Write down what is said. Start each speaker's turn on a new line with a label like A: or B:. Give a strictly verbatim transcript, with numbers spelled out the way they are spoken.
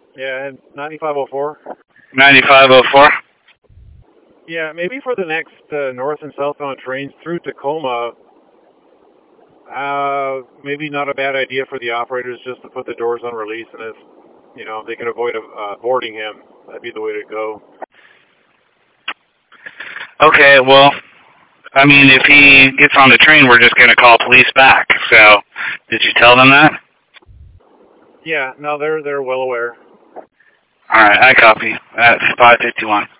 A: Yeah, and ninety-five oh four.
B: ninety-five oh four?
A: Yeah, maybe for the next uh, north and southbound trains through Tacoma, uh, maybe not a bad idea for the operators just to put the doors on release, and if, you know, they can avoid uh, boarding him, that'd be the way to go.
B: Okay, well, I mean, if he gets on the train, we're just going to call police back. So, did you tell them that?
A: Yeah, no, they're they're well aware.
B: All right, I copy. That's five fifty-one.